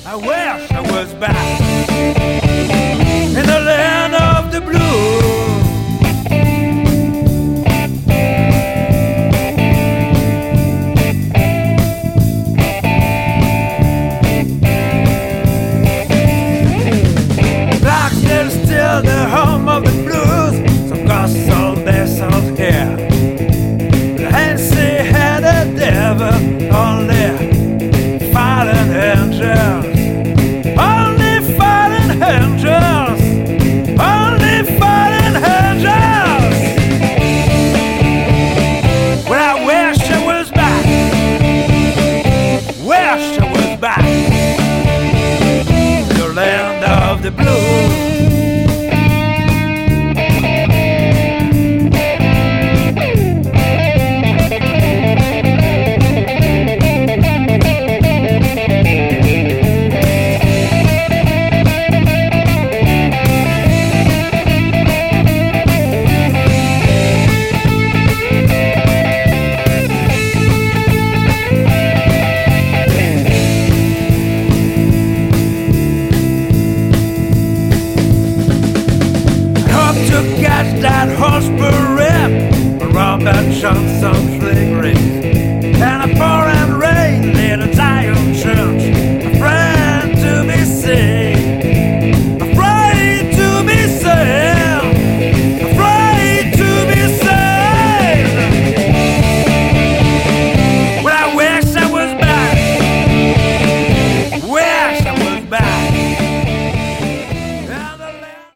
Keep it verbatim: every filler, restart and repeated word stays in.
I wish I was back in the land of the blues. Clarksdale is still the home of the blues. Some gospel vessels here. Nancy had a devil, only fallen angels. Only fallen angels. Only fallen angels. Well, I wish I was back. Wish I was back. The land of the blues. To catch that horse parade, Robert Johnson.